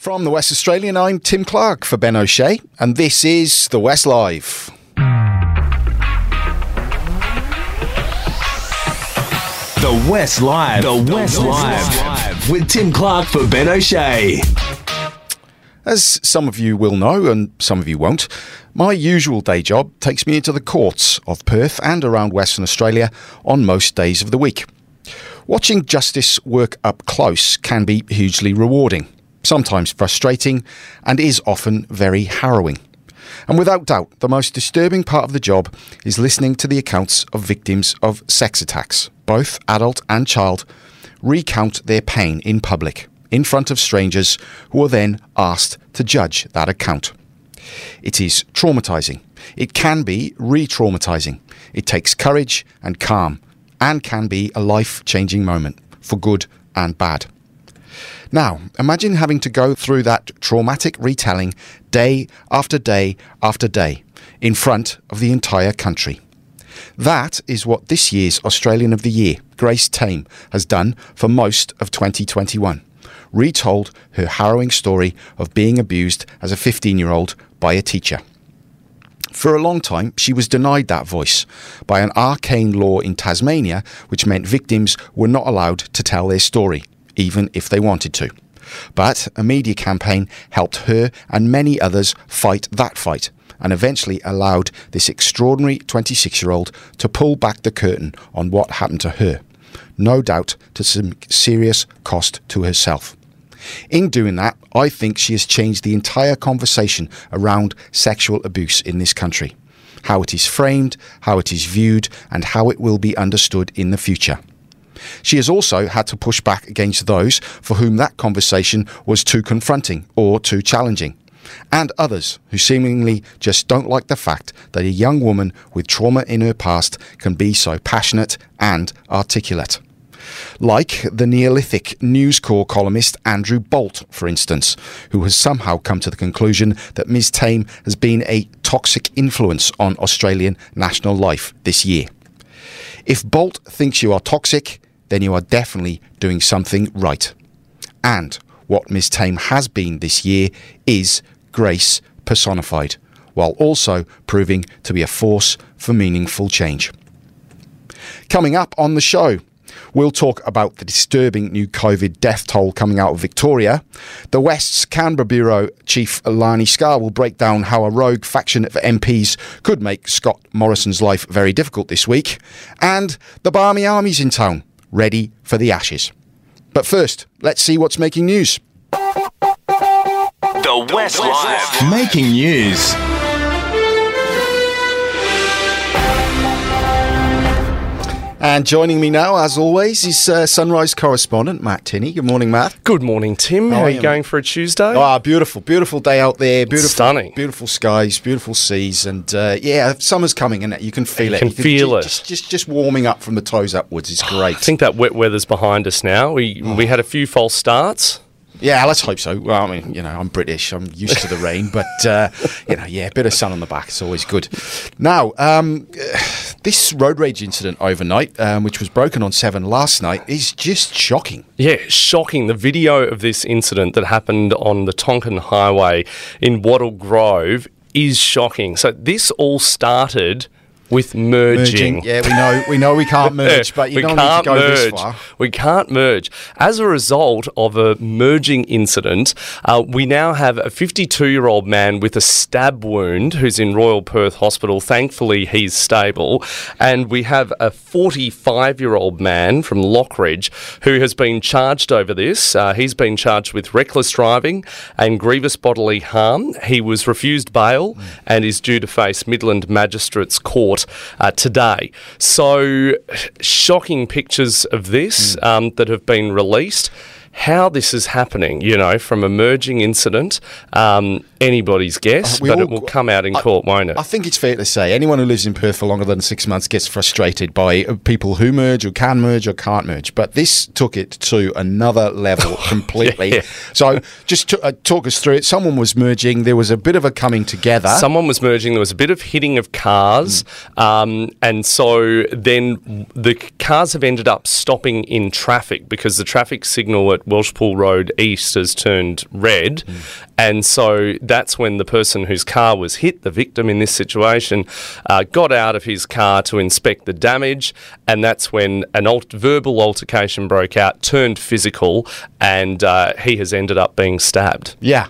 From the West Australian, I'm Tim Clark for Ben O'Shea, and this is The West Live. The West Live. The West Live. With Tim Clark for Ben O'Shea. As some of you will know, and some of you won't, my usual day job takes me into the courts of Perth and around Western Australia on most days of the week. Watching justice work up close can be hugely rewarding, sometimes frustrating, and is often very harrowing. And without doubt, the most disturbing part of the job is listening to the accounts of victims of sex attacks, both adult and child, recount their pain in public, in front of strangers who are then asked to judge that account. It is traumatising. It can be re-traumatising. It takes courage and calm, and can be a life-changing moment, for good and bad. Now, imagine having to go through that traumatic retelling day after day after day in front of the entire country. That is what this year's Australian of the Year, Grace Tame, has done for most of 2021. Retold her harrowing story of being abused as a 15-year-old by a teacher. For a long time, she was denied that voice by an arcane law in Tasmania, which meant victims were not allowed to tell their story, even if they wanted to. But a media campaign helped her and many others fight that fight, and eventually allowed this extraordinary 26-year-old to pull back the curtain on what happened to her, no doubt to some serious cost to herself. In doing that, I think she has changed the entire conversation around sexual abuse in this country, how it is framed, how it is viewed, and how it will be understood in the future. She has also had to push back against those for whom that conversation was too confronting or too challenging, and others who seemingly just don't like the fact that a young woman with trauma in her past can be so passionate and articulate. Like the Neolithic News Corps columnist Andrew Bolt, for instance, who has somehow come to the conclusion that Ms. Tame has been a toxic influence on Australian national life this year. If Bolt thinks you are toxic, then you are definitely doing something right. And what Ms. Tame has been this year is grace personified, while also proving to be a force for meaningful change. Coming up on the show, we'll talk about the disturbing new COVID death toll coming out of Victoria. The West's Canberra Bureau Chief Lani Scarr will break down how a rogue faction of MPs could make Scott Morrison's life very difficult this week. And the Barmy Army's in town, ready for the Ashes. But first, let's see what's making news. The West Live. Making news. And joining me now, as always, is Sunrise correspondent Matt Tinney. Good morning, Matt. Good morning, Tim. How are you going for a Tuesday? Oh, beautiful. Beautiful day out there. Beautiful, stunning. Beautiful skies, beautiful seas. And summer's coming and you can feel it. You can feel it. Just warming up from the toes upwards is great. I think that wet weather's behind us now. We had a few false starts. Yeah, let's hope so. Well, I mean, I'm British. I'm used to the rain, but, a bit of sun on the back. It's always good. Now, this road rage incident overnight, which was broken on 7 last night, is just shocking. Yeah, shocking. The video of this incident that happened on the Tonkin Highway in Wattle Grove is shocking. So this all started with merging. Yeah, we know we can't merge, but you don't need to go this far. We can't merge. As a result of a merging incident, we now have a 52-year-old man with a stab wound who's in Royal Perth Hospital. Thankfully, he's stable. And we have a 45-year-old man from Lockridge who has been charged over this. He's been charged with reckless driving and grievous bodily harm. He was refused bail and is due to face Midland Magistrates Court today. So, shocking pictures of this that have been released. How this is happening, from a merging incident, anybody's guess, but it will come out in court, won't it? I think it's fair to say anyone who lives in Perth for longer than 6 months gets frustrated by people who merge or can merge or can't merge. But this took it to another level completely. Yeah. So just talk us through it. Someone was merging. There was a bit of a coming together. Someone was merging. There was a bit of hitting of cars. And so then the cars have ended up stopping in traffic because the traffic signal at that Welshpool Road East has turned red. And so that's when the person whose car was hit, the victim in this situation, got out of his car to inspect the damage. And that's when an verbal altercation broke out, turned physical, and he has ended up being stabbed. Yeah.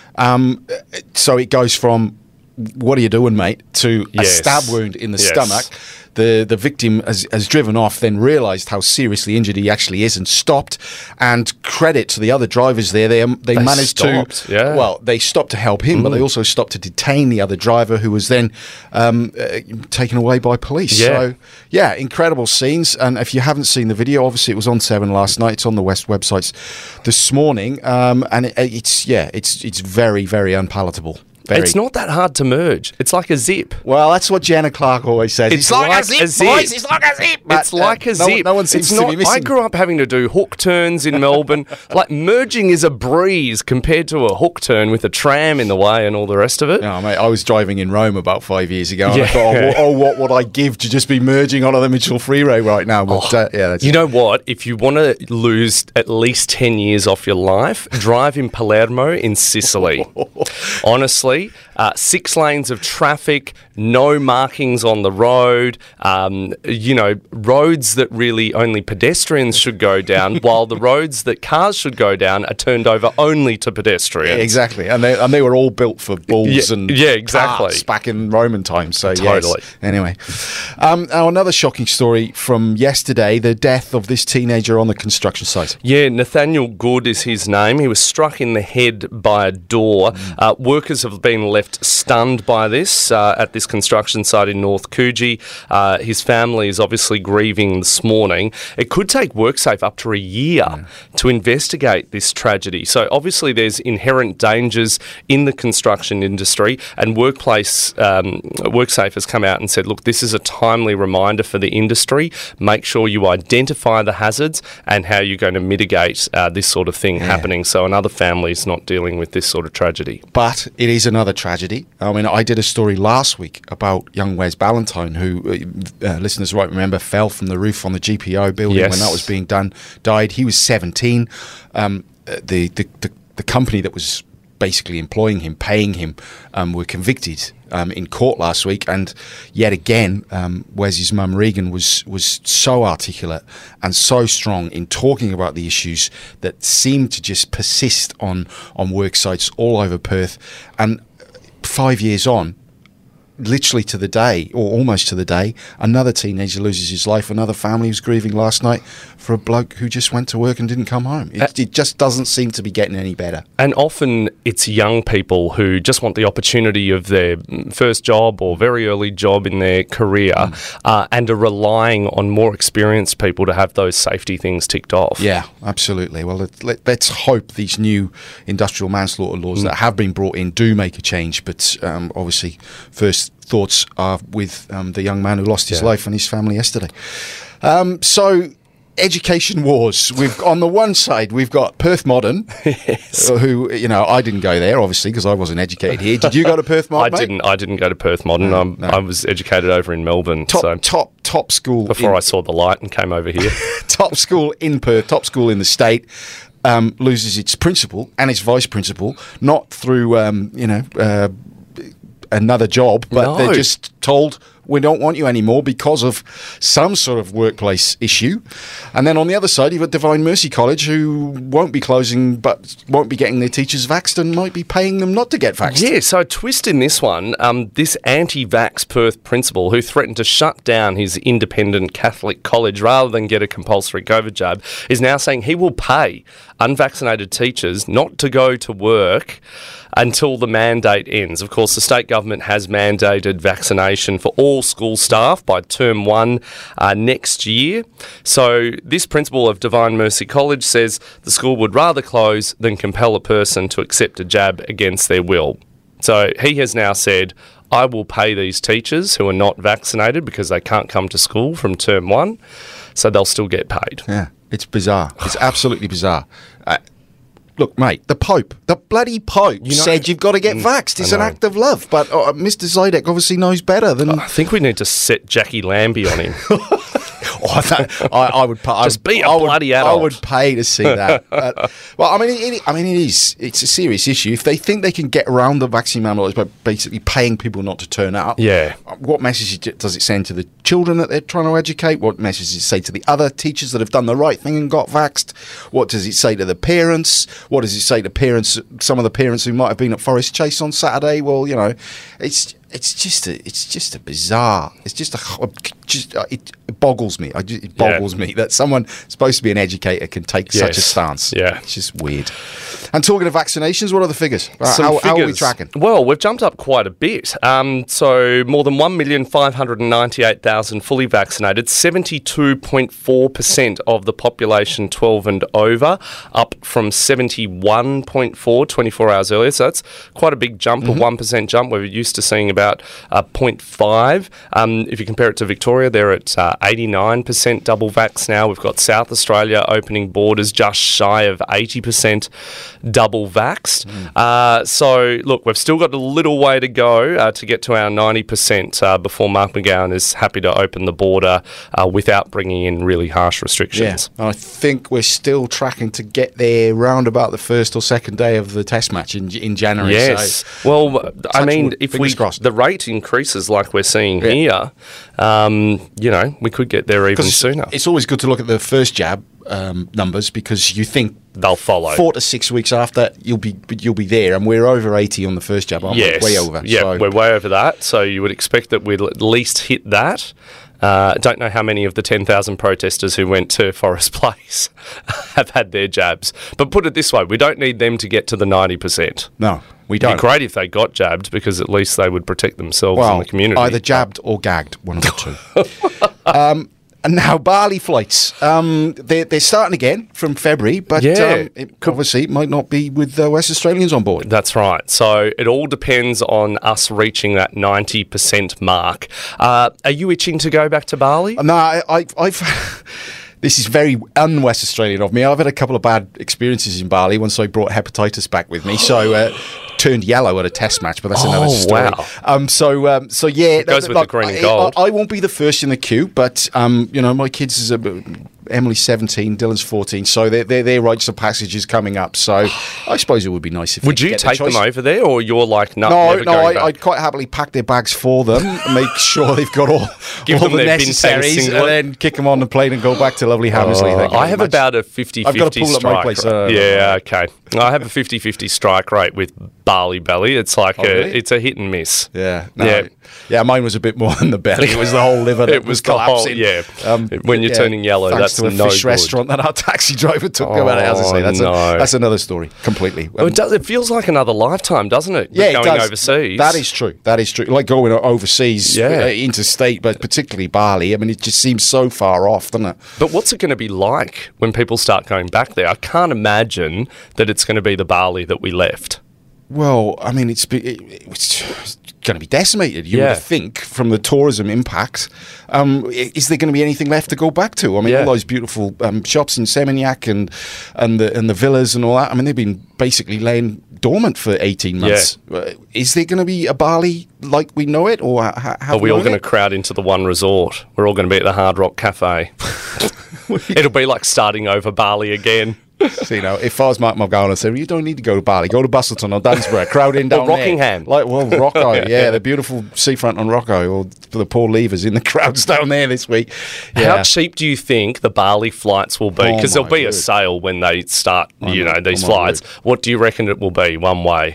So it goes from, what are you doing, mate, to a stab wound in the stomach. The victim has driven off, then realised how seriously injured he actually is and stopped. And credit to the other drivers there. They managed stopped, to... Well, they stopped to help him, but they also stopped to detain the other driver, who was then taken away by police. Yeah. So, yeah, incredible scenes. And if you haven't seen the video, obviously it was on 7 last night. It's on the West websites this morning. And it's very, very unpalatable. It's not that hard to merge. It's like a zip. Well, that's what Jenna Clark always says. It's like a zip, boys. It's like a zip. It's like a zip. No one seems to be missing. I grew up having to do hook turns in Melbourne. Like, merging is a breeze compared to a hook turn with a tram in the way and all the rest of it. No, mate, I was driving in Rome about 5 years ago, and I thought, what would I give to just be merging onto the Mitchell Freeway right now? But, that's you know what? If you want to lose at least 10 years off your life, drive in Palermo in Sicily. Honestly, 6 lanes of traffic, no markings on the road, roads that really only pedestrians should go down, while the roads that cars should go down are turned over only to pedestrians. Yeah, exactly. And they were all built for bulls and exactly. carts back in Roman times. So Totally. Yes. Anyway, now another shocking story from yesterday, the death of this teenager on the construction site. Yeah, Nathaniel Good is his name. He was struck in the head by a door. Workers have been left stunned by this at this construction site in North Coogee. His family is obviously grieving this morning. It could take WorkSafe up to a year to investigate this tragedy. So obviously there's inherent dangers in the construction industry, and WorkSafe has come out and said, look, this is a timely reminder for the industry. Make sure you identify the hazards and how you're going to mitigate this sort of thing happening, so another family's not dealing with this sort of tragedy. But it is another tragedy. I mean, I did a story last week about young Wes Ballantyne, who, listeners might remember, fell from the roof on the GPO building when that was being done, died. He was 17. The company that was basically employing him, paying him, were convicted in court last week, and yet again, Wes's mum Regan was so articulate and so strong in talking about the issues that seemed to just persist on work sites all over Perth. And 5 years on, literally to the day, or almost to the day, another teenager loses his life. Another family was grieving last night for a bloke who just went to work and didn't come home. It just doesn't seem to be getting any better. And often it's young people who just want the opportunity of their first job or very early job in their career and are relying on more experienced people to have those safety things ticked off. Yeah, absolutely. Well, let's hope these new industrial manslaughter laws that have been brought in do make a change. But obviously, first thoughts are with the young man who lost his life and his family yesterday. So, education wars. On the one side, we've got Perth Modern, who, I didn't go there, obviously, because I wasn't educated here. Did you go to Perth Modern? I didn't go to Perth Modern. No. I was educated over in Melbourne. Top school. Before I saw the light and came over here. Top school in Perth, top school in the state. Loses its principal and its vice principal, not through, another job, but they're just told, we don't want you anymore because of some sort of workplace issue. And then on the other side, you've got Divine Mercy College, who won't be closing but won't be getting their teachers vaxxed and might be paying them not to get vaxxed. Yeah, so a twist in this one, this anti-vax Perth principal who threatened to shut down his independent Catholic college rather than get a compulsory COVID jab is now saying he will pay unvaccinated teachers not to go to work until the mandate ends. Of course, the state government has mandated vaccination for all school staff by term 1 next year. So this principal of Divine Mercy College says the school would rather close than compel a person to accept a jab against their will. So he has now said, I will pay these teachers who are not vaccinated because they can't come to school from term 1, so they'll still get paid. Yeah, it's bizarre. It's absolutely bizarre. Look, mate, the bloody Pope said you've got to get vaxxed. It's an act of love. But Mr. Zidek obviously knows better than... I think we need to set Jackie Lambie on him. I would pay. Just be a bloody adult. I would pay to see that. Well, I mean, it's a serious issue. If they think they can get around the vaccine mandates by basically paying people not to turn up, what message does it send to the children that they're trying to educate? What message does it say to the other teachers that have done the right thing and got vaxxed? What does it say to the parents? What does it say to parents? Some of the parents who might have been at Forest Chase on Saturday. Well, it's just a bizarre. It boggles me. It boggles me that someone supposed to be an educator can take such a stance. Yeah, it's just weird. And talking of vaccinations, what are the figures? How are we tracking? Well, we've jumped up quite a bit. So more than 1,598,000 fully vaccinated, 72.4% of the population 12 and over, up from 71.4 24 hours earlier. So that's quite a big jump, a 1% jump. We're used to seeing about 0.5. If you compare it to Victoria, they're at 89% double vax now. We've got South Australia opening borders just shy of 80% double vaxxed. So, look, we've still got a little way to go to get to our 90% before Mark McGowan is happy to open the border without bringing in really harsh restrictions. Yeah, I think we're still tracking to get there round about the first or second day of the test match in January. Yes. So, well, I mean, if the rate increases like we're seeing here, we could get there even sooner. It's always good to look at the first jab numbers because you think they'll follow 4 to 6 weeks after you'll be there, and we're over 80 on the first jab, aren't we? Way over. Yeah, so we're way over that. So you would expect that we'd at least hit that. Don't know how many of the 10,000 protesters who went to Forest Place have had their jabs. But put it this way, we don't need them to get to the 90%. No, we don't. It'd be great if they got jabbed because at least they would protect themselves and the community. Either jabbed or gagged, one of the two. And now Bali flights. They're starting again from February, but obviously it might not be with West Australians on board. That's right. So it all depends on us reaching that 90% mark. Are you itching to go back to Bali? No, I've this is very un-West Australian of me. I've had a couple of bad experiences in Bali once I brought hepatitis back with me. So turned yellow at a test match, but that's another story. Wow. So yeah, it goes with the green and gold. I won't be the first in the queue, but my kids is Emily's 17, Dylan's 14, so their rites of passage is coming up. So I suppose it would be nice if would you take them over there, or you're like no? I'd quite happily pack their bags for them, make sure they've got all the necessaries, and then kick them on the plane and go back to lovely Hammersley. I have about a 50-50 I've got to pull strike at my place. Okay. I have a 50-50 strike rate with Bali belly. It's like really? It's a hit and miss. Yeah. Yeah, mine was a bit more than the belly. It was the whole liver that was collapsing. When you're turning yellow, that's to a fish restaurant that our taxi driver took about it. As I say, that's another story completely. It feels like another lifetime, doesn't it? Yeah, going it does. Overseas. That is true. Like going overseas, interstate, but particularly Bali. I mean, it just seems so far off, doesn't it? But what's it going to be like when people start going back there? I can't imagine that it's going to be the Bali that we left. Well, I mean, it's going to be decimated, you would think, from the tourism impact. Is there going to be anything left to go back to? I mean, all those beautiful shops in Seminyak and the villas and all that, I mean, they've been basically laying dormant for 18 months. Is there going to be a Bali like we know it? Or are we all going to crowd into the one resort? We're all going to be at the Hard Rock Cafe. It'll be like starting over Bali again. So, if I was Mark McGowan, I'd say, you don't need to go to Bali. Go to Bustleton or Dunsborough. Crowd in down or Rockingham. There. Rockeye. Yeah, the beautiful seafront on Rockeye. Or for the poor leavers in the crowds down there this week. Yeah. How cheap do you think the Bali flights will be? Because there'll be a sale when they start, these flights. What do you reckon it will be one way?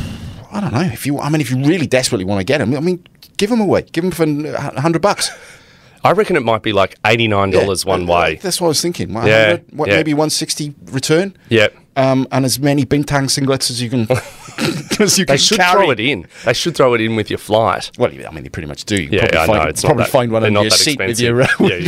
I don't know. If you really desperately want to get them, give them away. Give them for $100. I reckon it might be like $89 one way. That's what I was thinking. Maybe $160 return. Yeah. And as many Bintang singlets as you can. They should throw it in. They should throw it in with your flight. Well, I mean, they pretty much do. You probably find one under your seat with your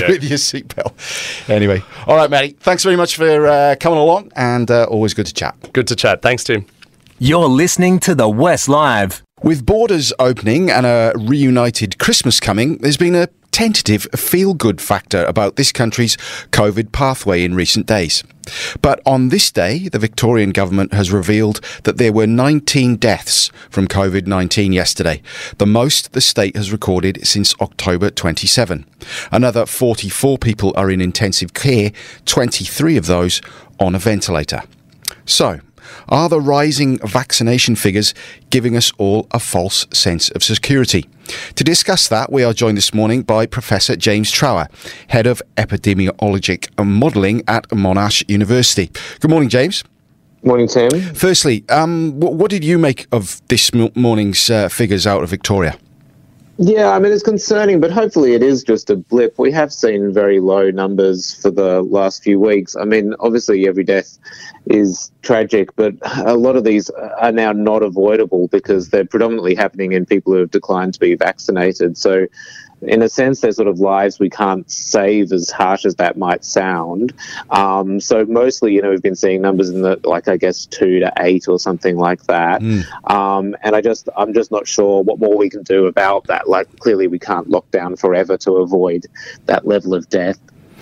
seatbelt. Anyway, all right, Matty. Thanks very much for coming along, and always good to chat. Good to chat. Thanks, Tim. You're listening to The West Live. With borders opening and a reunited Christmas coming, there's been a tentative feel-good factor about this country's COVID pathway in recent days. But on this day, the Victorian government has revealed that there were 19 deaths from COVID-19 yesterday, the most the state has recorded since October 27. Another 44 people are in intensive care, 23 of those on a ventilator. So, are the rising vaccination figures giving us all a false sense of security? To discuss that, we are joined this morning by Professor James Trower, Head of Epidemiologic Modelling at Monash University. Good morning, James. Morning, Tim. Firstly, what did you make of this morning's figures out of Victoria? Yeah, I mean, it's concerning, but hopefully it is just a blip. We have seen very low numbers for the last few weeks. I mean, obviously every death is tragic, but a lot of these are now not avoidable because they're predominantly happening in people who have declined to be vaccinated. So in a sense, they're sort of lives we can't save, as harsh as that might sound. So mostly, we've been seeing numbers in the, 2 to 8 or something like that. And I'm just not sure what more we can do about that. Clearly we can't lock down forever to avoid that level of death.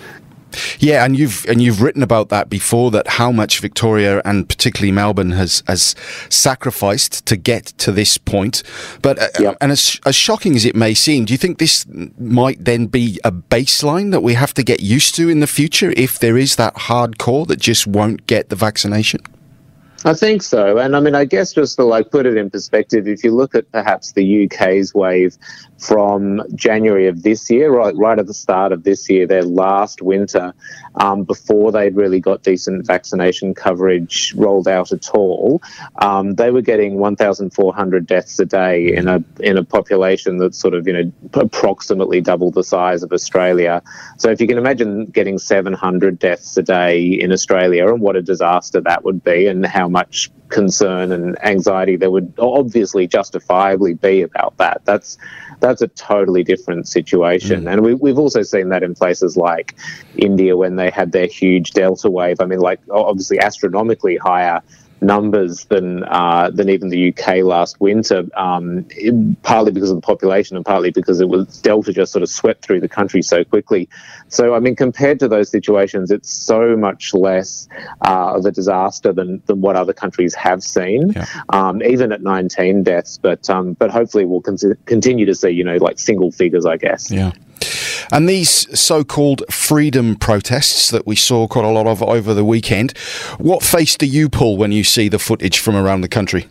Yeah, and you've written about that before, that how much Victoria and particularly Melbourne has sacrificed to get to this point. But and as shocking as it may seem, do you think this might then be a baseline that we have to get used to in the future if there is that hardcore that just won't get the vaccination? I think so. And I mean, I guess just to put it in perspective, if you look at perhaps the UK's wave from January of this year, right at the start of this year, their last winter, before they'd really got decent vaccination coverage rolled out at all, they were getting 1,400 deaths a day in a population that's sort of, approximately double the size of Australia. So if you can imagine getting 700 deaths a day in Australia and what a disaster that would be, and how much concern and anxiety there would obviously justifiably be about that. That's a totally different situation. And we've also seen that in places like India when they had their huge Delta wave. I mean, obviously astronomically higher numbers than even the UK last winter, partly because of the population and partly because Delta just sort of swept through the country so quickly. So, I mean, compared to those situations, it's so much less of a disaster than what other countries have seen, even at 19 deaths. But hopefully we'll continue to see, single figures, I guess. Yeah. And these so-called freedom protests that we saw quite a lot of over the weekend, what face do you pull when you see the footage from around the country?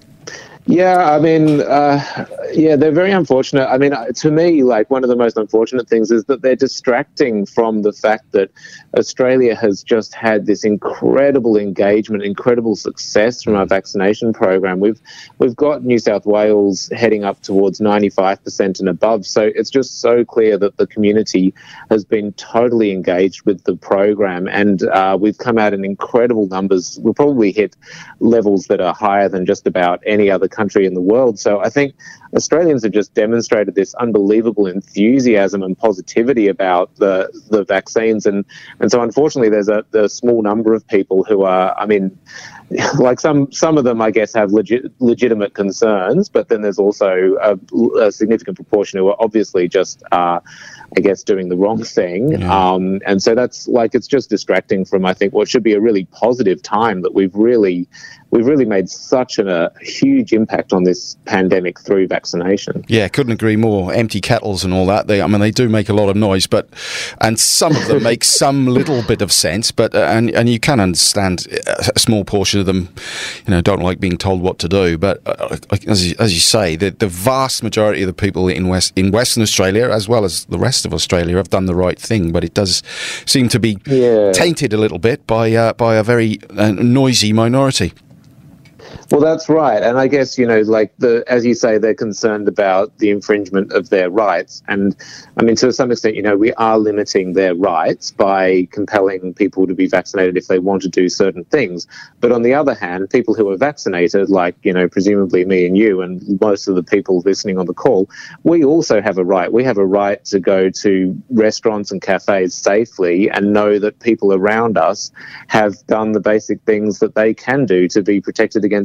Yeah, I mean, they're very unfortunate. I mean, to me, one of the most unfortunate things is that they're distracting from the fact that Australia has just had this incredible engagement, incredible success from our vaccination program. We've got New South Wales heading up towards 95% and above. So it's just so clear that the community has been totally engaged with the program, and we've come out in incredible numbers. We'll probably hit levels that are higher than just about any other country in the world. So I think Australians have just demonstrated this unbelievable enthusiasm and positivity about the vaccines, and so unfortunately there's a small number of people who are, I mean, some of them I guess have legitimate concerns, but then there's also a significant proportion who are obviously just I guess doing the wrong thing, and so that's it's just distracting from, I think, what should be a really positive time that we've really made such a huge impact on this pandemic through vaccination. Yeah, couldn't agree more. Empty kettles and all that. They do make a lot of noise, and some of them make some little bit of sense. But and you can understand a small portion of them, don't like being told what to do. But as you say, the vast majority of the people in Western Australia, as well as the rest of Australia, have done the right thing. But it does seem to be tainted a little bit by a very noisy minority. Well, that's right. And I guess, as you say, they're concerned about the infringement of their rights. And I mean, to some extent, we are limiting their rights by compelling people to be vaccinated if they want to do certain things. But on the other hand, people who are vaccinated, presumably me and you and most of the people listening on the call, we also have a right. We have a right to go to restaurants and cafes safely and know that people around us have done the basic things that they can do to be protected against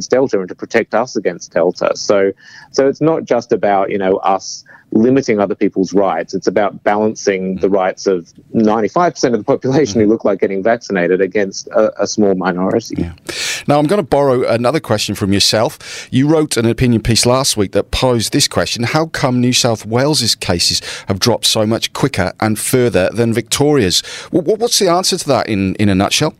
against Delta and to protect us against Delta. So it's not just about, us limiting other people's rights. It's about balancing the rights of 95% of the population who look like getting vaccinated against a small minority. Yeah. Now, I'm going to borrow another question from yourself. You wrote an opinion piece last week that posed this question: how come New South Wales's cases have dropped so much quicker and further than Victoria's? What's the answer to that in a nutshell?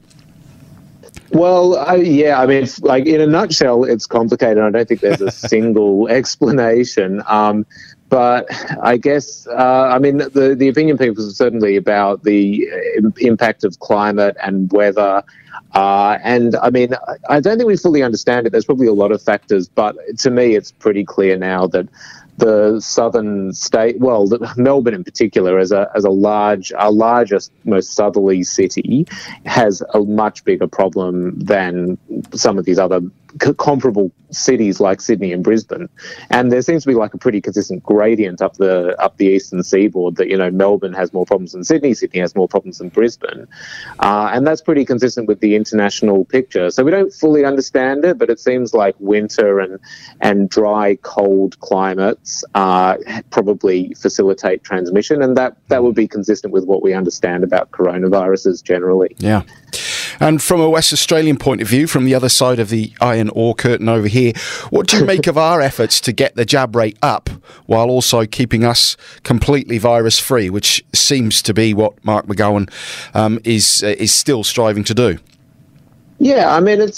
Well, it's like, in a nutshell, it's complicated. I don't think there's a single explanation. But I guess, the opinion papers are certainly about the impact of climate and weather. I don't think we fully understand it. There's probably a lot of factors, but to me, it's pretty clear now that the southern state, Melbourne in particular, as our largest, most southerly city, has a much bigger problem than some of these other comparable cities like Sydney and Brisbane. And there seems to be like a pretty consistent gradient up the eastern seaboard that, Melbourne has more problems than Sydney has more problems than Brisbane. And that's pretty consistent with the international picture. So we don't fully understand it, but it seems like winter and dry, cold climates probably facilitate transmission, and that would be consistent with what we understand about coronaviruses generally. Yeah. And from a West Australian point of view, from the other side of the iron ore curtain over here, what do you make of our efforts to get the jab rate up while also keeping us completely virus-free, which seems to be what Mark McGowan is still striving to do? Yeah,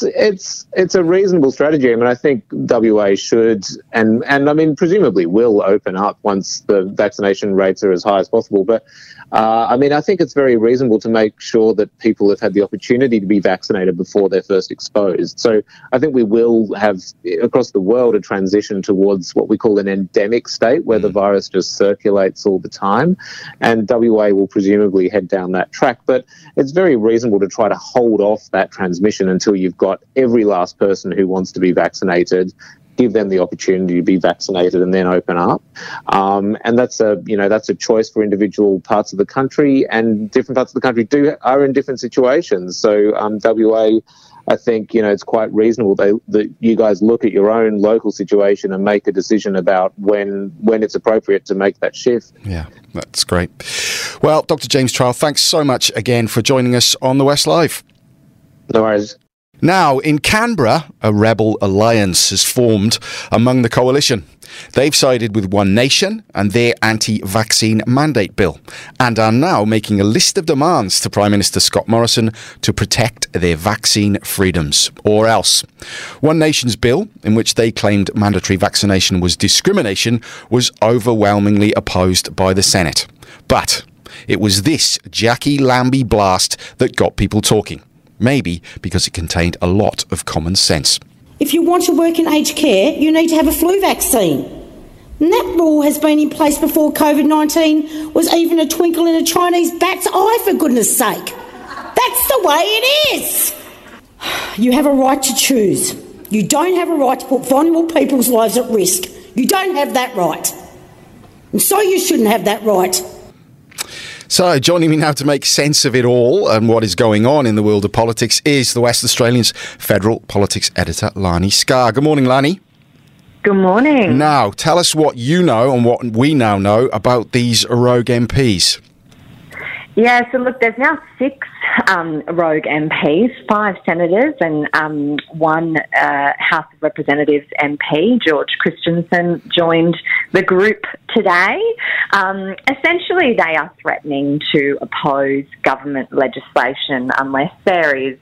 it's a reasonable strategy. I think WA should and presumably will open up once the vaccination rates are as high as possible. But I think it's very reasonable to make sure that people have had the opportunity to be vaccinated before they're first exposed. So I think we will have across the world a transition towards what we call an endemic state, where the virus just circulates all the time, and WA will presumably head down that track. But it's very reasonable to try to hold off that transmission until you've got every last person who wants to be vaccinated, give them the opportunity to be vaccinated, and then open up. And that's a choice for individual parts of the country, and different parts of the country are in different situations. So WA, I think, it's quite reasonable that you guys look at your own local situation and make a decision about when it's appropriate to make that shift. Yeah, that's great. Well, Dr. James Trial, thanks so much again for joining us on The West Live. No worries. Now, in Canberra, a rebel alliance has formed among the coalition. They've sided with One Nation and their anti-vaccine mandate bill, and are now making a list of demands to Prime Minister Scott Morrison to protect their vaccine freedoms, or else. One Nation's bill, in which they claimed mandatory vaccination was discrimination, was overwhelmingly opposed by the Senate. But it was this Jackie Lambie blast that got people talking. Maybe because it contained a lot of common sense. If you want to work in aged care, you need to have a flu vaccine. And that rule has been in place before COVID-19 was even a twinkle in a Chinese bat's eye, for goodness sake. That's the way it is. You have a right to choose. You don't have a right to put vulnerable people's lives at risk. You don't have that right. And so you shouldn't have that right. So, joining me now to make sense of it all and what is going on in the world of politics is the West Australian's federal politics editor, Lani Scarr. Good morning, Lani. Good morning. Now, tell us what you know and what we now know about these rogue MPs. Yeah, so look, there's now 6 rogue MPs, 5 senators and one House of Representatives MP, George Christensen, joined the group today. Essentially, they are threatening to oppose government legislation unless there is,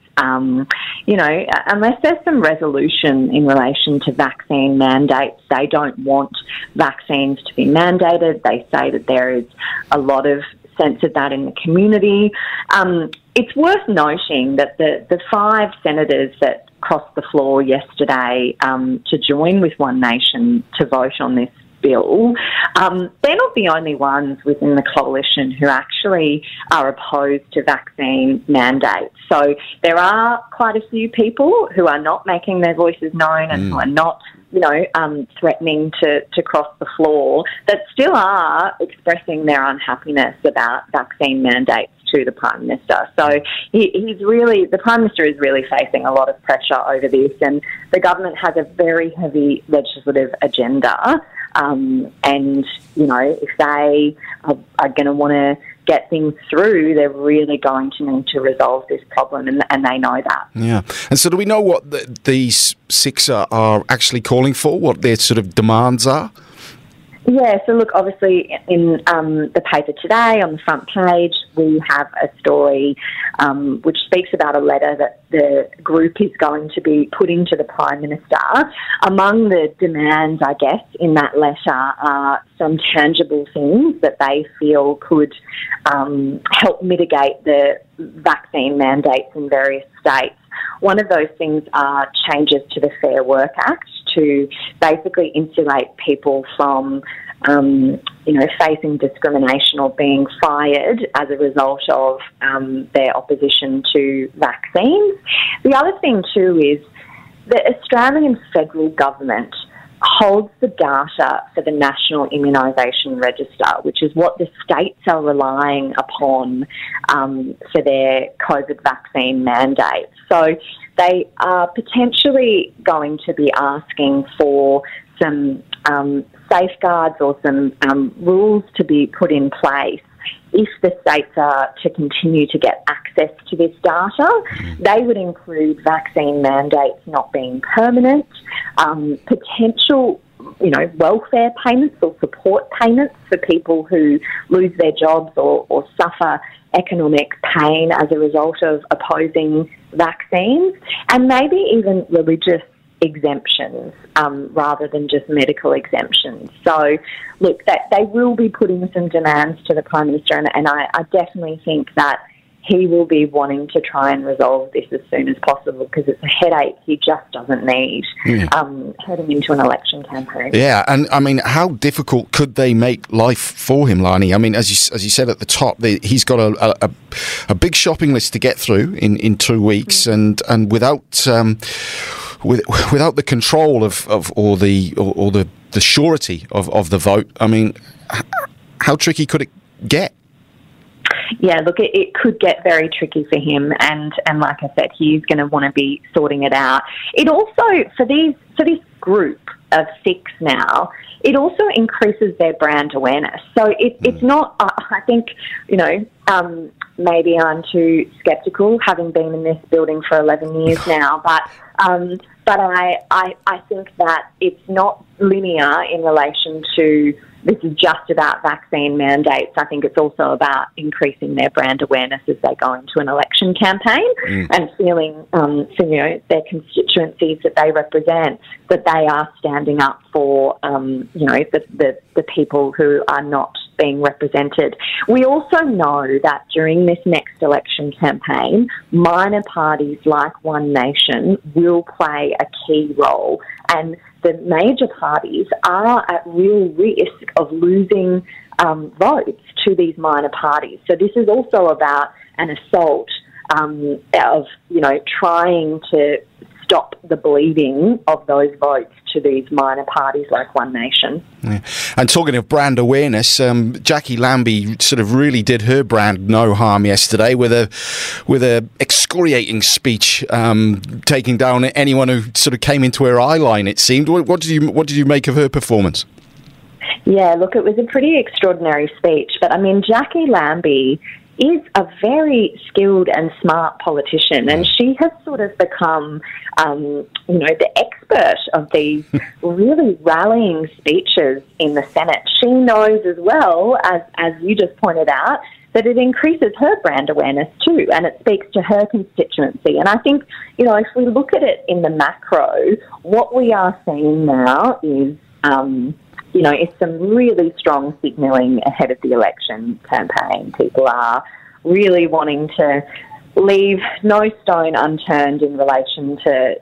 unless there's some resolution in relation to vaccine mandates. They don't want vaccines to be mandated. They say that there is a lot of sense of that in the community. It's worth noting that the 5 senators that crossed the floor yesterday to join with One Nation to vote on this bill, they're not the only ones within the coalition who actually are opposed to vaccine mandates. So there are quite a few people who are not making their voices known and who are not threatening to cross the floor, that still are expressing their unhappiness about vaccine mandates to the Prime Minister. So the Prime Minister is really facing a lot of pressure over this, and the government has a very heavy legislative agenda. And, you know, if they are going to want to get things through, they're really going to need to resolve this problem, and they know that. Yeah. And so do we know what these six are actually calling for, what their sort of demands are? Yeah, so look, obviously in the paper today, on the front page, we have a story which speaks about a letter that the group is going to be putting to the Prime Minister. Among the demands, I guess, in that letter are some tangible things that they feel could help mitigate the vaccine mandates in various states. One of those things are changes to the Fair Work Act to basically insulate people from, facing discrimination or being fired as a result of their opposition to vaccines. The other thing too is the Australian federal government holds the data for the National Immunisation Register, which is what the states are relying upon for their COVID vaccine mandates. So they are potentially going to be asking for some safeguards or some rules to be put in place if the states are to continue to get access to this data. They would include vaccine mandates not being permanent, potential welfare payments or support payments for people who lose their jobs or suffer economic pain as a result of opposing vaccines, and maybe even religious exemptions rather than just medical exemptions. So, look, that they will be putting some demands to the Prime Minister, and I definitely think that he will be wanting to try and resolve this as soon as possible, because it's a headache he just doesn't need heading into an election campaign. Yeah, and I mean, how difficult could they make life for him, Lani? I mean, as you said at the top, he's got a big shopping list to get through in 2 weeks, and without without the control of the surety of the vote, I mean, how tricky could it get? Yeah, look, it could get very tricky for him, and like I said, he's going to want to be sorting it out. It also, for this group of six now, it also increases their brand awareness. So it's not, I think, maybe I'm too sceptical, having been in this building for 11 years now, but I think that it's not linear in relation to this is just about vaccine mandates. I think it's also about increasing their brand awareness as they go into an election campaign and feeling, their constituencies that they represent, that they are standing up for, the people who are not being represented. We also know that during this next election campaign, minor parties like One Nation will play a key role, and the major parties are at real risk of losing votes to these minor parties. So this is also about an assault of, trying to stop the bleeding of those votes to these minor parties like One Nation. Yeah. And talking of brand awareness, Jackie Lambie sort of really did her brand no harm yesterday with a excoriating speech, taking down anyone who sort of came into her eye line. It seemed. What did you make of her performance? Yeah, look, it was a pretty extraordinary speech, but I mean, Jackie Lambie is a very skilled and smart politician, and she has sort of become, the expert of these really rallying speeches in the Senate. She knows as well, as you just pointed out, that it increases her brand awareness too, and it speaks to her constituency. And I think, if we look at it in the macro, what we are seeing now is it's some really strong signalling ahead of the election campaign. People are really wanting to leave no stone unturned in relation to,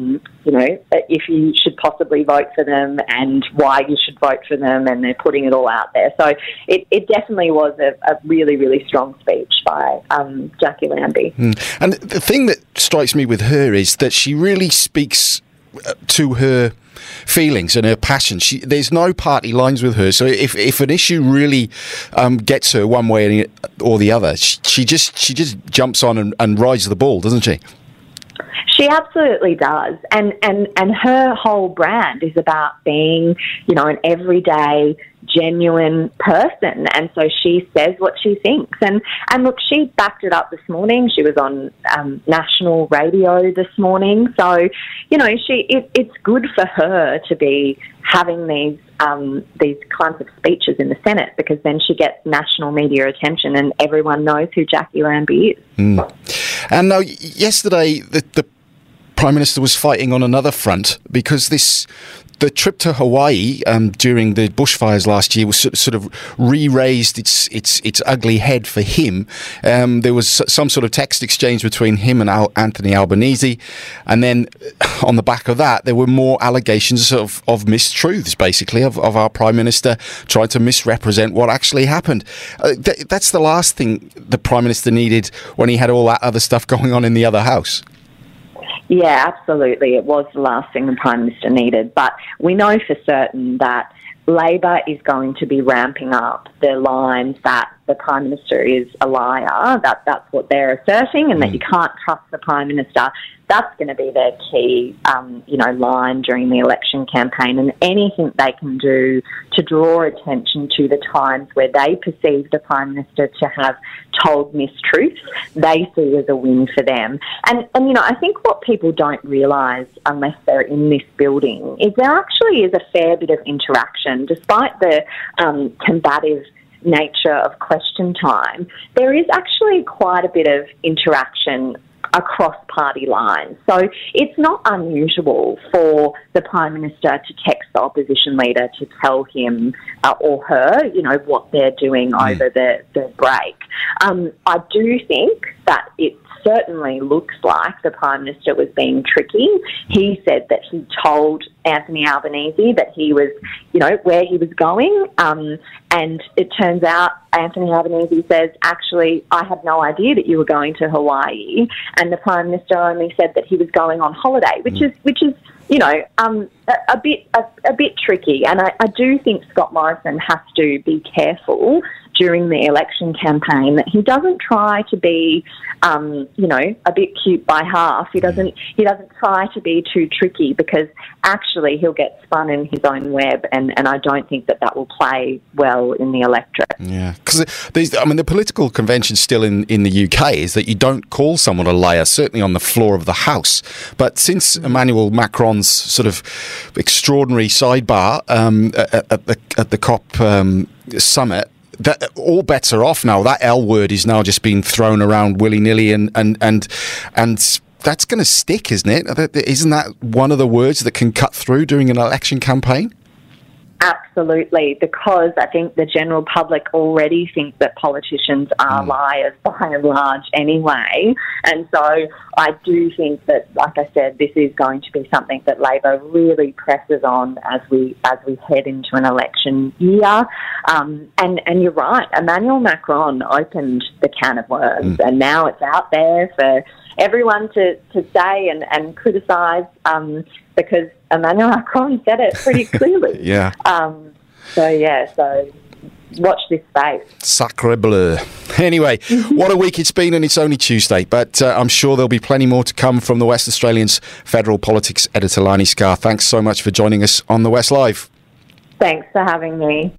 if you should possibly vote for them and why you should vote for them, and they're putting it all out there. So it definitely was a really, really strong speech by Jackie Lambie. And the thing that strikes me with her is that she really speaks to her feelings and her passion. There's no party lines with her. So if an issue really gets her one way or the other, she just jumps on and rides the ball, doesn't she? She absolutely does. And her whole brand is about being, an everyday, genuine person. And so she says what she thinks. And look, she backed it up this morning. She was on national radio this morning. So, it's good for her to be having these kinds of speeches in the Senate, because then she gets national media attention and everyone knows who Jackie Lambie is. And now, yesterday, the Prime Minister was fighting on another front, because the trip to Hawaii during the bushfires last year was sort of re-raised its ugly head for him. There was some sort of text exchange between him and Anthony Albanese, and then on the back of that, there were more allegations of mistruths, basically, of our Prime Minister trying to misrepresent what actually happened. That's the last thing the Prime Minister needed when he had all that other stuff going on in the other house. Yeah, absolutely. It was the last thing the Prime Minister needed. But we know for certain that Labor is going to be ramping up their lines that the Prime Minister is a liar. That's what they're asserting, and that you can't trust the Prime Minister. That's going to be their key, line during the election campaign, and anything they can do to draw attention to the times where they perceive the Prime Minister to have told mistruths, they see as a win for them. And I think what people don't realise, unless they're in this building, is there actually is a fair bit of interaction, despite the combative nature of question time. There is actually quite a bit of interaction across party lines. So it's not unusual for the Prime Minister to text the opposition leader to tell him or her, what they're doing over the break. I do think that it certainly looks like the Prime Minister was being tricky. He said that he told Anthony Albanese that he was, where he was going. And it turns out Anthony Albanese says, actually, I had no idea that you were going to Hawaii. And the Prime Minister only said that he was going on holiday, which is a bit tricky. And I do think Scott Morrison has to be careful during the election campaign that he doesn't try to be, a bit cute by half. He doesn't try to be too tricky, because actually he'll get spun in his own web, and I don't think that will play well in the electorate. Yeah, because the political convention still in the UK is that you don't call someone a liar, certainly on the floor of the House. But since Emmanuel Macron's sort of extraordinary sidebar at the COP summit, that all bets are off now. That L word is now just being thrown around willy-nilly, and that's going to stick, isn't it? Isn't that one of the words that can cut through during an election campaign? Absolutely, because I think the general public already think that politicians are liars by and large anyway. And so I do think that, like I said, this is going to be something that Labor really presses on as we head into an election year. And you're right, Emmanuel Macron opened the can of worms, and now it's out there for everyone to say and criticise, because Emmanuel Macron said it pretty clearly. Yeah. So watch this space. Sacre bleu. Anyway, what a week it's been, and it's only Tuesday, but I'm sure there'll be plenty more to come from the West Australian's federal politics editor, Lani Scarr. Thanks so much for joining us on The West Live. Thanks for having me.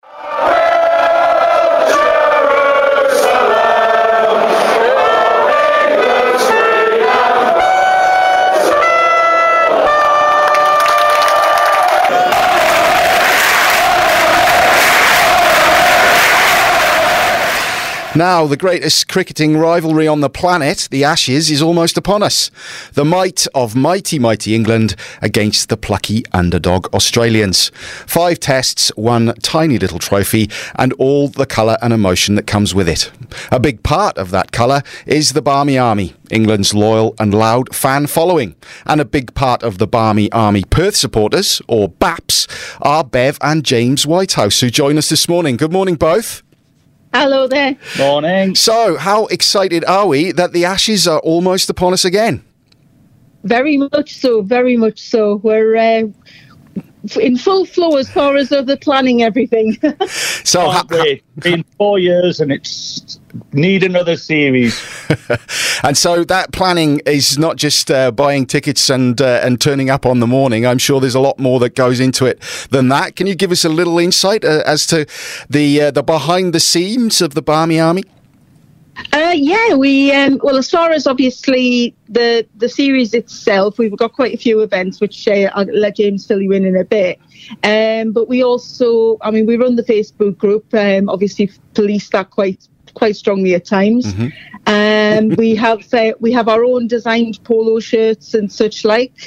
Now, the greatest cricketing rivalry on the planet, the Ashes, is almost upon us. The might of mighty England against the plucky underdog Australians. 5 tests, 1 tiny little trophy, and all the colour and emotion that comes with it. A big part of that colour is the Barmy Army, England's loyal and loud fan following. And a big part of the Barmy Army Perth supporters, or BAPS, are Bev and James Whitehouse, who join us this morning. Good morning, both. Hello there. Morning. So, how excited are we that the Ashes are almost upon us again? Very much so, very much so. We're in full flow as far as other planning everything. So it's been 4 years and it's need another series. And so that planning is not just buying tickets and turning up on the morning. I'm sure there's a lot more that goes into it than that. Can you give us a little insight as to the behind the scenes of the Barmy Army? We well, as far as obviously the series itself, we've got quite a few events which I'll let James fill you in a bit. But we also, we run the Facebook group. Obviously, police that quite strongly at times. Mm-hmm. We have our own designed polo shirts and such like.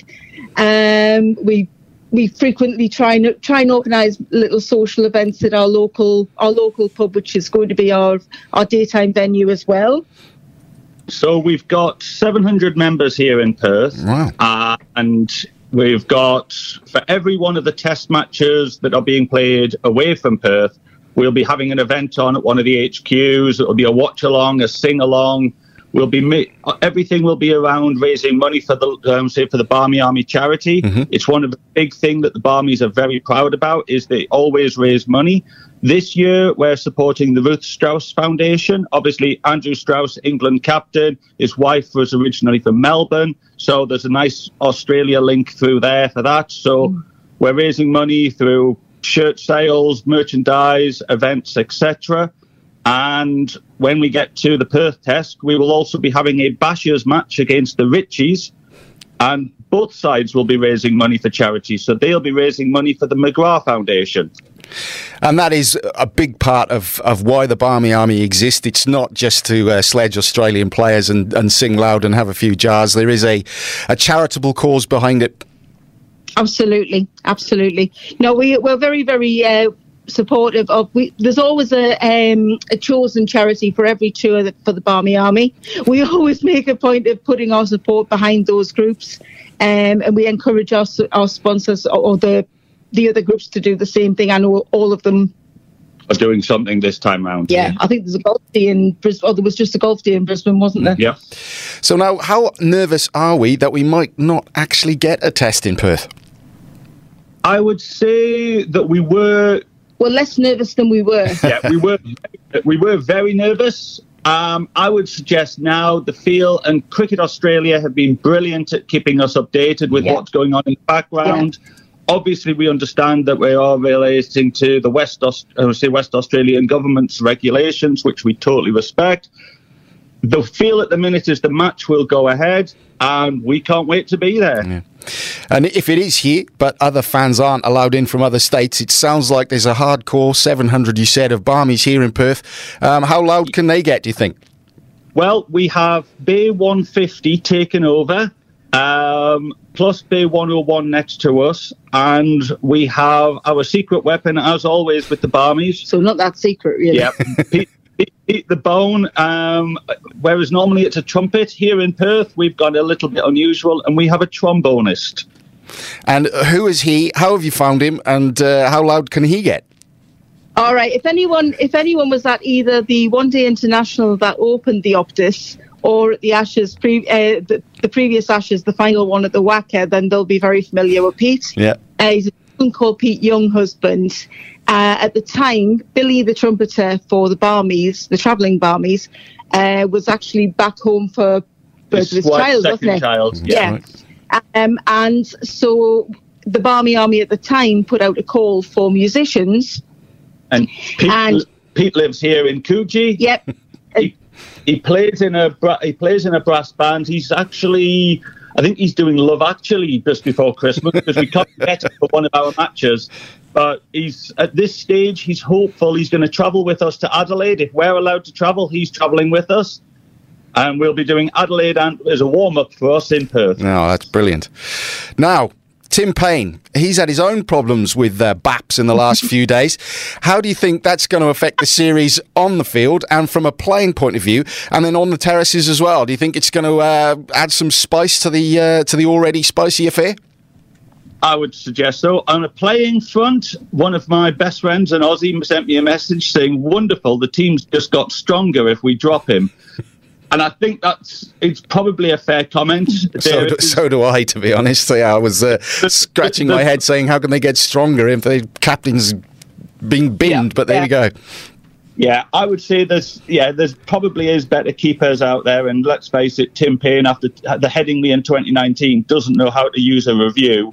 We frequently try and organise little social events at our local pub, which is going to be our daytime venue as well. So we've got 700 members here in Perth. Wow. And we've got, for every one of the test matches that are being played away from Perth, we'll be having an event on at one of the HQs. It'll be a watch-along, a sing-along. Everything will be around raising money for the Barmy Army charity. Mm-hmm. It's one of the big things that the Barmies are very proud about, is they always raise money. This year, we're supporting the Ruth Strauss Foundation. Obviously, Andrew Strauss, England captain, his wife was originally from Melbourne. So there's a nice Australia link through there for that. So we're raising money through shirt sales, merchandise, events, etc. And when we get to the Perth test, we will also be having a Bashers match against the Richies, and both sides will be raising money for charity. So they'll be raising money for the McGrath Foundation. And that is a big part of why the Barmy Army exists. It's not just to sledge Australian players and sing loud and have a few jars. There is a charitable cause behind it. Absolutely. No, we're very, very... supportive of. There's always a chosen charity for every tour for the Barmy Army. We always make a point of putting our support behind those groups, and we encourage our sponsors or the other groups to do the same thing. I know all of them are doing something this time round. Yeah, I think there's a golf day in Brisbane. There was just a golf day in Brisbane, wasn't there? Yeah. So now, how nervous are we that we might not actually get a test in Perth? I would say that we were... Well, less nervous than we were. Yeah, we were very nervous. I would suggest now the Field and Cricket Australia have been brilliant at keeping us updated with what's going on in the background. Yeah. Obviously, we understand that we are relating to the West Australian government's regulations, which we totally respect. The feel at the minute is the match will go ahead, and we can't wait to be there. Yeah. And if it is here, but other fans aren't allowed in from other states, it sounds like there's a hardcore 700, you said, of Barmies here in Perth. How loud can they get, do you think? Well, we have Bay 150 taken over, plus Bay 101 next to us, and we have our secret weapon, as always, with the Barmies. So not that secret, really. Yeah. Pete the Bone, whereas normally it's a trumpet. Here in Perth, we've got a little bit unusual, and we have a trombonist. And who is he? How have you found him? And how loud can he get? All right. If anyone was at either the One Day International that opened the Optus or at the Ashes, the previous Ashes, the final one at the WACA, then they'll be very familiar with Pete. Yeah. He's a gentleman called Pete Younghusband. At the time, Billy, the trumpeter for the Barmies, the travelling Barmies, was actually back home for birth of his child, wasn't it? Child. Yeah. Right. And so the Barmy Army at the time put out a call for musicians. And Pete lives here in Coogee. Yep. He plays in a brass band. He's actually, I think he's doing Love Actually just before Christmas because we can't get him for one of our matches. But he's at this stage, he's hopeful he's going to travel with us to Adelaide. If we're allowed to travel, he's travelling with us. And we'll be doing Adelaide as a warm-up for us in Perth. Oh, that's brilliant. Now, Tim Payne, he's had his own problems with BAPS in the last few days. How do you think that's going to affect the series on the field and from a playing point of view, and then on the terraces as well? Do you think it's going to add some spice to the already spicy affair? I would suggest so. On a playing front, one of my best friends in Aussie sent me a message saying, wonderful, the team's just got stronger if we drop him. And I think it's probably a fair comment. So do I, to be honest. Yeah, I was scratching my head saying, how can they get stronger if the captain's being binned? But there you go. Yeah, I would say there's probably is better keepers out there. And let's face it, Tim Payne, after the Headingley in 2019, doesn't know how to use a review.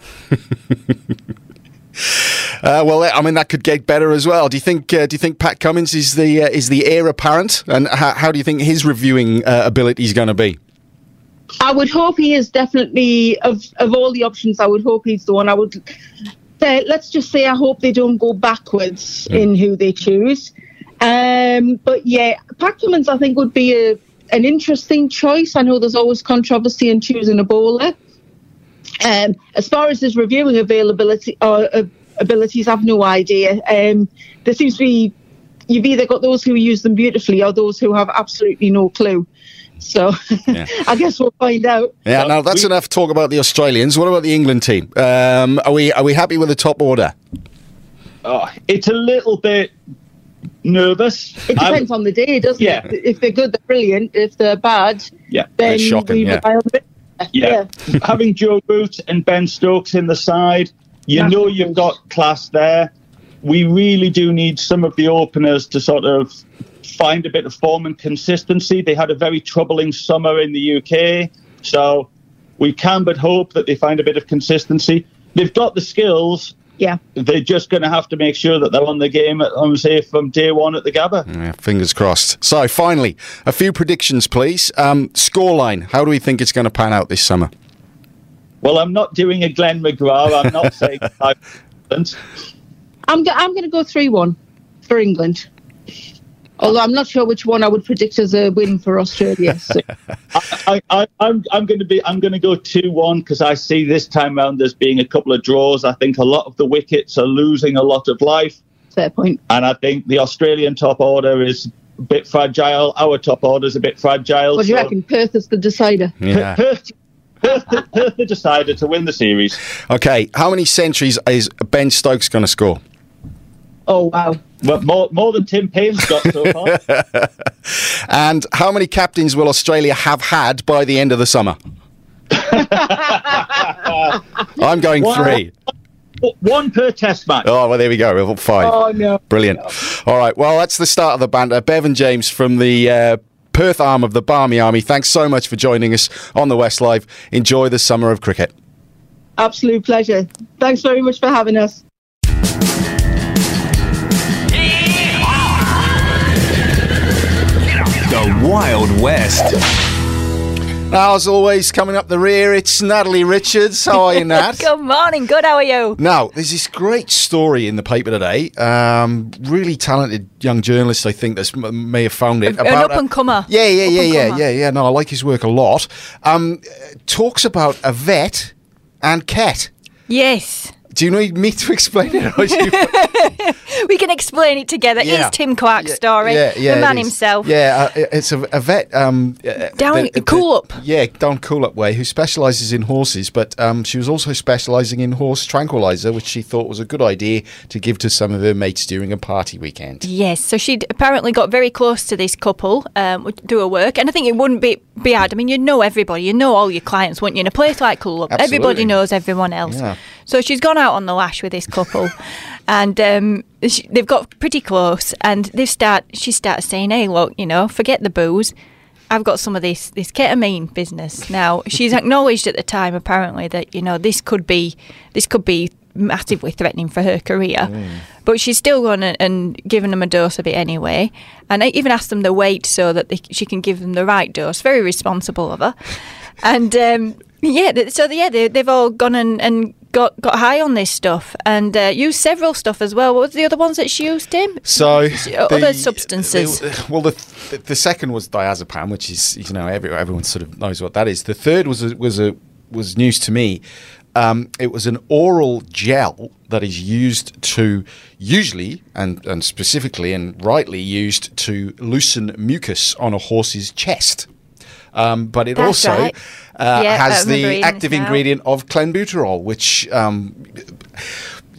Well, I mean, that could get better as well. Do you think Pat Cummins is the heir apparent, and how do you think his reviewing ability is going to be? I would hope he is definitely of all the options. I would hope he's the one. I would say, let's just say, I hope they don't go backwards in who they choose. But yeah, Pat Cummins, I think, would be an interesting choice. I know there's always controversy in choosing a bowler. As far as his reviewing abilities, I've no idea. There seems to be, you've either got those who use them beautifully or those who have absolutely no clue. So I guess we'll find out. Yeah, now that's enough talk about the Australians. What about the England team? Are we happy with the top order? Oh, it's a little bit nervous. It depends on the day, doesn't it? If they're good, they're brilliant. If they're bad, then they're shocking, we rely on it. Yeah. Having Joe Root and Ben Stokes in the side, know you've got class there. We really do need some of the openers to sort of find a bit of form and consistency. They had a very troubling summer in the UK, so we can but hope that they find a bit of consistency. They've got the skills. Yeah. They're just going to have to make sure that they're on the game, from day one at the Gabba. Yeah, fingers crossed. So, finally, a few predictions, please. Scoreline, how do we think it's going to pan out this summer? Well, I'm not doing a Glenn McGrath. I'm not saying 5%. I'm going to go 3-1 for England. Although I'm not sure which one I would predict as a win for Australia. So. I'm going to go 2-1 because I see this time round there's being a couple of draws. I think a lot of the wickets are losing a lot of life. Fair point. And I think the Australian top order is a bit fragile. Our top order is a bit fragile. What do you reckon? Perth is the decider. Yeah. Perth the decider to win the series. Okay, how many centuries is Ben Stokes going to score? Oh, wow. Well, more than Tim Payne's got so far. And how many captains will Australia have had by the end of the summer? I'm going 3. One per test match. Oh, well, there we go. We've got 5. Oh, no. Brilliant. All right, well, that's the start of the banter. Bevan James from the Perth arm of the Barmy Army, thanks so much for joining us on the West Live. Enjoy the summer of cricket. Absolute pleasure. Thanks very much for having us. The Wild West. Now, as always, coming up the rear, it's Natalie Richards. How are you, Nat? Good morning. Good. How are you? Now, there's this great story in the paper today. Really talented young journalist, I think, that may have found it. An up-and-comer. Yeah. No, I like his work a lot. Talks about a vet and cat. Yes. Do you need me to explain it? We can explain it together. Yeah. It's Tim Clark's story. The man himself. Yeah, it's a vet. Down Coolup. Down Coolup way, who specialises in horses, but she was also specialising in horse tranquiliser, which she thought was a good idea to give to some of her mates during a party weekend. Yes, so she'd apparently got very close to this couple through her work, and I think it wouldn't be hard. I mean, you know everybody, you know all your clients, wouldn't you? In a place like Coolup, everybody knows everyone else. Yeah. So she's gone out on the lash with this couple, and they've got pretty close. And she started saying, "Hey, look, forget the booze. I've got some of this ketamine business." Now, she's acknowledged at the time, apparently, that this could be massively threatening for her career. But she's still gone and given them a dose of it anyway. And I even asked them the weight so that she can give them the right dose. Very responsible of her. And they've all gone and got high on this stuff and used several stuff as well. What was the other ones that she used, Tim? So other substances. The second was diazepam, which is everyone sort of knows what that is. The third was news to me. It was an oral gel that is usually and specifically and rightly used to loosen mucus on a horse's chest. But it That's also right. has the active ingredient of clenbuterol, which,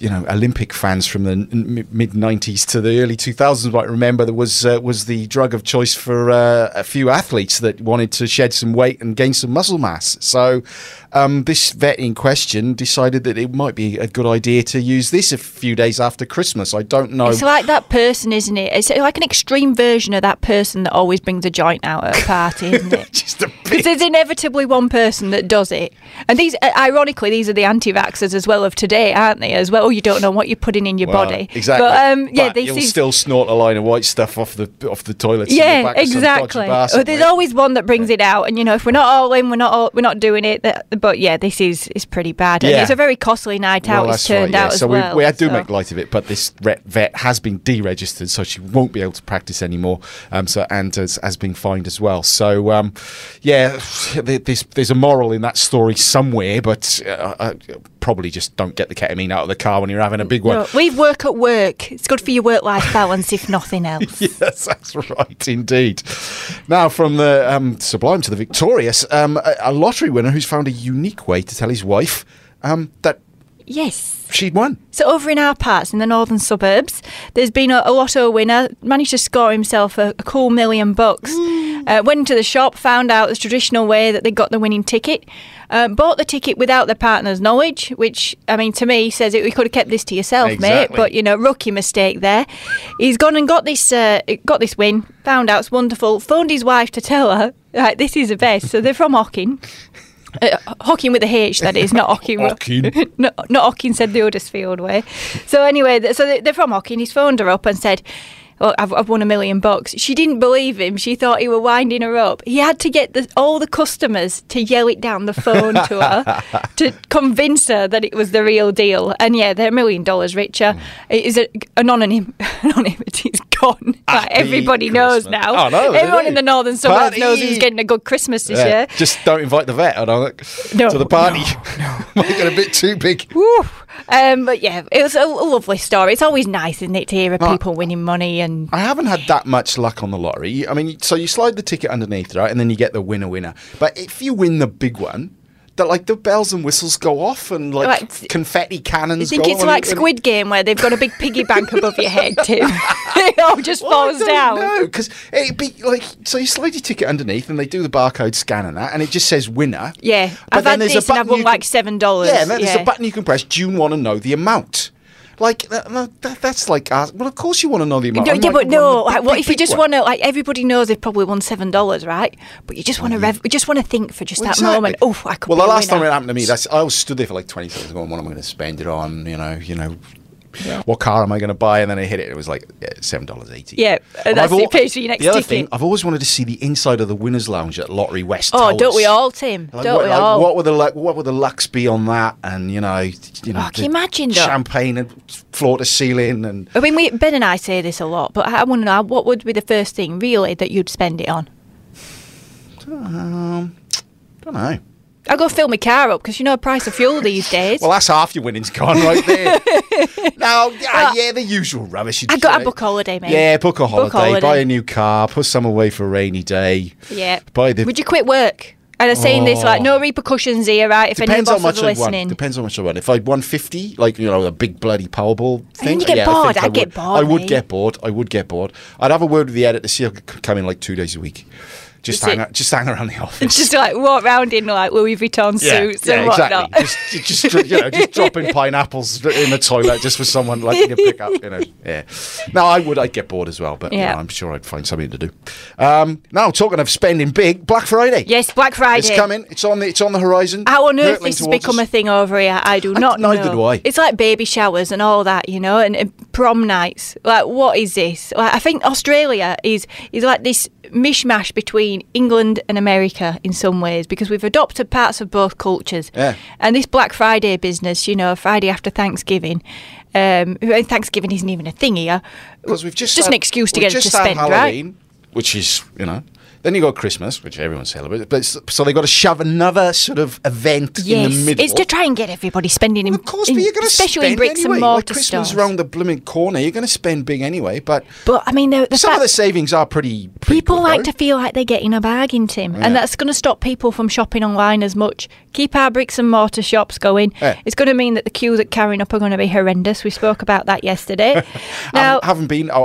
Olympic fans from the mid 90s to the early 2000s might remember, there was the drug of choice for a few athletes that wanted to shed some weight and gain some muscle mass. So this vet in question decided that it might be a good idea to use this a few days after Christmas. I don't know. It's like that person, isn't it? It's like an extreme version of that person that always brings a joint out at a party, isn't it? Just a bit. Because there's inevitably one person that does it. And these, ironically, these are the anti-vaxxers as well of today, aren't they? As well, you don't know what you're putting in your body. Exactly. But, but you'll still snort a line of white stuff off the toilet. Yeah, exactly. There's always one that brings it out, and if we're not all in, we're not doing it. But yeah, this is pretty bad. And it's a very costly night out. It's turned out as well. So we do make light of it, but this vet has been deregistered, so she won't be able to practice anymore. And has been fined as well. So there's a moral in that story somewhere, but probably just don't get the ketamine out of the car when you're having a big one. No, leave work at work. It's good for your work-life balance, if nothing else. Yes, that's right, indeed. Now, from the sublime to the victorious, a lottery winner who's found a unique way to tell his wife that she'd won. So over in our parts, in the northern suburbs, there's been a lotto winner, managed to score himself a cool $1 million. Went into the shop, found out the traditional way that they got the winning ticket, bought the ticket without their partner's knowledge, which, I mean, to me, says we could have kept this to yourself, exactly. mate. But, rookie mistake there. He's gone and got this win, found out it's wonderful, phoned his wife to tell her, right, this is the best. So they're from Hocking. Hocking with a H, that is, not Hocking. not Hocking, said the Huddersfield way. So anyway, they're from Hocking. He's phoned her up and said, I've won $1 million. She didn't believe him. She thought he were winding her up. He had to get all the customers to yell it down the phone to her to convince her that it was the real deal. And yeah, they're $1 million richer. It is anonymity's gone. Like, everybody knows now. Oh, no, everyone in the northern suburbs knows who's getting a good Christmas this year. Just don't invite the vet to the party. No. Might get a bit too big. Woo. But yeah, it was a lovely story. It's always nice, isn't it, to hear of people winning money. And I haven't had that much luck on the lottery. I mean, so you slide the ticket underneath, right, and then you get the winner. But if you win the big one, the bells and whistles go off and confetti cannons go off. You think it's like Squid Game where they've got a big piggy bank above your head, Tim? It all just falls down. No, because it'd be so you slide your ticket underneath and they do the barcode scan and that, and it just says winner. Yeah, I've had this and I've won $7. Yeah, and then there's a button you can press. Do you want to know the amount? That's like, well, of course you want to know the amount. Yeah, but no. What if you just want to? Everybody knows they've probably won $7, right? But you just want to think for just that moment. Oh, I could. Well, the last time it happened to me, I was stood there for 20 seconds going, "What am I going to spend it on?" Yeah. What car am I going to buy? And then I hit it. It was $7.80. Yeah, that's it. Pays for your next ticket. The other thing, I've always wanted to see the inside of the winners' lounge at Lottery West. Oh, don't we all, Tim? Don't we all? What would the lux be on that? And can you imagine that? Champagne and floor to ceiling. And I mean, Ben and I say this a lot, but I want to know what would be the first thing really that you'd spend it on? Don't know. I'll go fill my car up because the price of fuel these days. Well, that's half your winnings gone right there. The usual rubbish. I got a book holiday, mate. Yeah, book a holiday. Buy a new car. Put some away for a rainy day. Yeah. Would you quit work? And I'm saying this no repercussions here, right? If any bosses are listening. Depends how much I want. If I'd won 50, a big bloody Powerball thing. And you get bored. I'd get bored. I would get bored. I'd have a word with the editor to see if I could come in 2 days a week. Just hang around the office. Just walk around in Louis Vuitton suits and whatnot. Exactly. just dropping pineapples in the toilet just for someone to pick up. Yeah. No, I'd get bored as well, but I'm sure I'd find something to do. Now, talking of spending big, Black Friday. Yes, Black Friday. It's coming. It's on the horizon. How on earth this has become a thing over here? I do not know. Neither do I. It's like baby showers and all that, and prom nights. What is this? I think Australia is like this mishmash between England and America in some ways, because we've adopted parts of both cultures. Yeah. And this Black Friday business, Friday after Thanksgiving, Thanksgiving isn't even a thing here. Because we've just an excuse to get it to spend, Halloween, right? Which is, Then you got Christmas, which everyone celebrates. But so they got to shove another sort of event in the middle. It's to try and get everybody spending. Of course, but you're going to especially spend bricks anyway. and mortar like Christmas stores. around the blooming corner. You're going to spend big anyway. But I mean, some of the savings are pretty people good, like though. to feel like they're getting a bargain, Tim, and that's going to stop people from shopping online as much. Keep our bricks and mortar shops going. Yeah. It's going to mean that the queues at Carrying Up are going to be horrendous. We spoke about that yesterday. Now, I haven't been.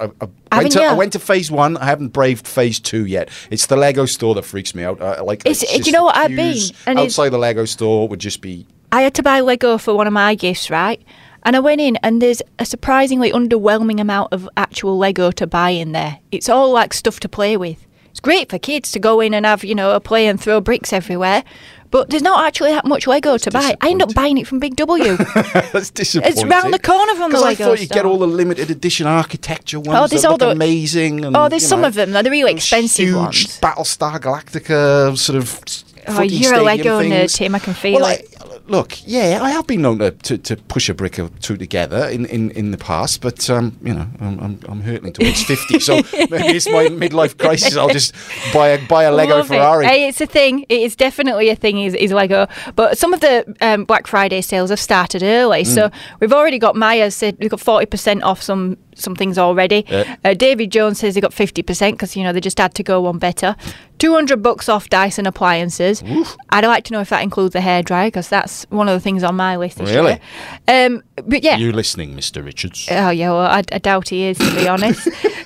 I went to phase 1. I haven't braved phase 2 yet. It's the Lego store that freaks me out. Do you know what I've been? And outside the Lego store would just be. I had to buy Lego for one of my gifts, right? And I went in, and there's a surprisingly underwhelming amount of actual Lego to buy in there. It's all like stuff to play with. It's great for kids to go in and have, a play and throw bricks everywhere. But there's not actually that much Lego to buy. I end up buying it from Big W. That's disappointing. It's round the corner from the Lego store. I thought you'd store. get all the limited edition architecture ones that look amazing. And, there's some of them. They're the really expensive huge ones. Battlestar Galactica sort of you're a Lego nerd, Tim. I can feel it. Look, I have been known to push a brick or two together in the past, but I'm hurtling towards 50, so maybe it's my midlife crisis. I'll just buy a Lego Ferrari. Hey, it's a thing. It is definitely a thing. Is Lego, but some of the Black Friday sales have started early, so we've already got Maya said we've got 40% off some things already. Yeah. David Jones says they got 50% because they just had to go one better. $200 off Dyson appliances. Oof. I'd like to know if that includes the hairdryer because that's one of the things on my list this year. But yeah. You listening, Mr. Richards? Oh yeah, well I doubt he is, to be honest.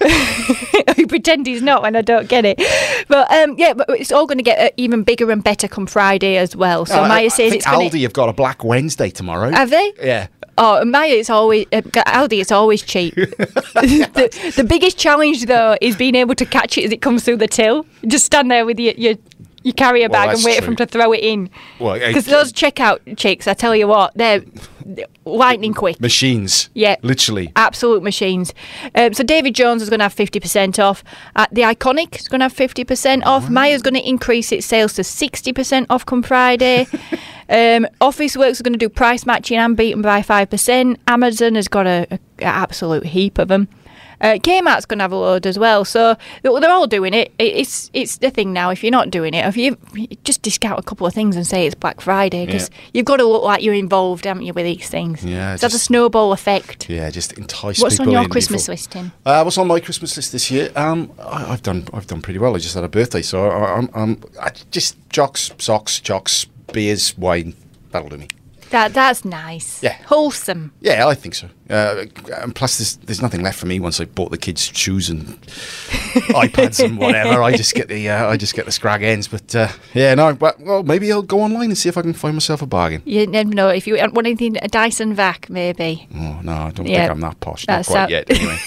I pretend he's not when I don't get it. But but it's all going to get even bigger and better come Friday as well. So Maya says I think Aldi have got a Black Wednesday tomorrow. Have they? Yeah. Oh, Maya, it's always Aldi. It's always cheap. The biggest challenge though is being able to catch it as it comes through the till. Just stand there with your carrier bag and wait for them to throw it in. Because those checkout chicks, I tell you what, they're lightning quick. Machines. Yeah. Literally. Absolute machines. So David Jones is going to have 50% off. The Iconic is going to have 50% off. Maya's going to increase its sales to 60% off come Friday. Officeworks is going to do price matching and beat them by 5%. Amazon has got an absolute heap of them. Kmart's going to have a load as well, so they're all doing it. It's the thing now. If you're not doing it, if you just discount a couple of things and say it's Black Friday, because you've got to look like you're involved, haven't you, with these things? Yeah, it's a snowball effect. Yeah, just entice What's people. What's on your Christmas list, Tim? What's on my Christmas list this year? I've done pretty well. I just had a birthday, so I just jocks, beers, wine. That'll do me. That's nice. Yeah. Wholesome. Yeah, I think so. And plus, there's nothing left for me once I bought the kids shoes and iPads and whatever. I just get the scrag ends. But maybe I'll go online and see if I can find myself a bargain. You never know. If you want anything, a Dyson vac, maybe. Oh no, I don't think I'm that posh. Not quite yet. Anyway.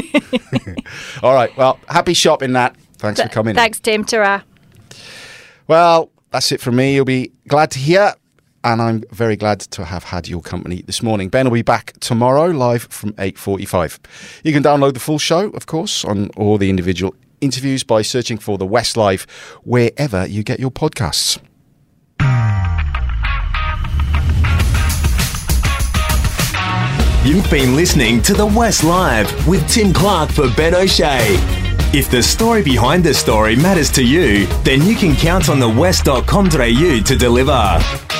All right. Well, happy shopping, Nat. Thanks for coming. Thanks, Tim. Ta-ra. Well, that's it from me. You'll be glad to hear. And I'm very glad to have had your company this morning. Ben will be back tomorrow, live from 8:45. You can download the full show, of course, on all the individual interviews by searching for The West Live wherever you get your podcasts. You've been listening to The West Live with Tim Clark for Ben O'Shea. If the story behind the story matters to you, then you can count on thewest.com.au to deliver.